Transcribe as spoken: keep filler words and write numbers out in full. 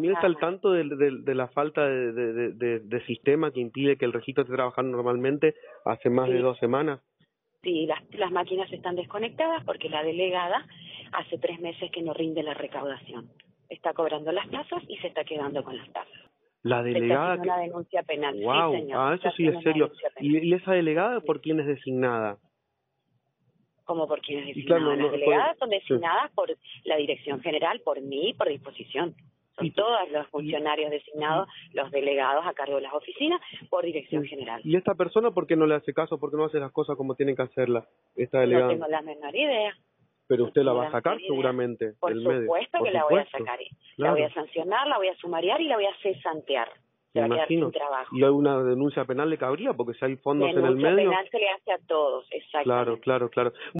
también está al tanto de, de, de la falta de, de, de, de sistema que impide que el registro esté trabajando normalmente hace más Sí. de dos semanas? Sí, las, las máquinas están desconectadas porque la delegada hace tres meses que no rinde la recaudación. Está cobrando las tasas y se está quedando con las tasas. La Se está delegada... haciendo Que... una denuncia penal. Wow, Sí, señor. ah, Se eso está sí es haciendo una serio. denuncia penal. ¿Y, y esa delegada Sí. por quién es designada? ¿Cómo por quién es Y claro, designada? no, Las no, delegadas por... son designadas sí. por la Dirección General, por mí, por disposición. Son y, todos los funcionarios y, designados, y, los delegados a cargo de las oficinas, por Dirección sí. General. ¿Y esta persona por qué no le hace caso? ¿Por qué no hace las cosas como tienen que hacerlas? Esta No delegada. tengo la menor idea. Pero No usted la tengo va a la menor sacar idea. seguramente Por del medio. supuesto Por que la voy a supuesto. sacar. La Claro. voy a sancionar, la voy a sumariar y la voy a cesantear. Se Me va a quedar sin imagino. trabajo. ¿Y alguna denuncia penal le cabría? Porque si hay fondos en el Denuncia medio. penal se le hace a todos, Claro, exactamente. claro, claro.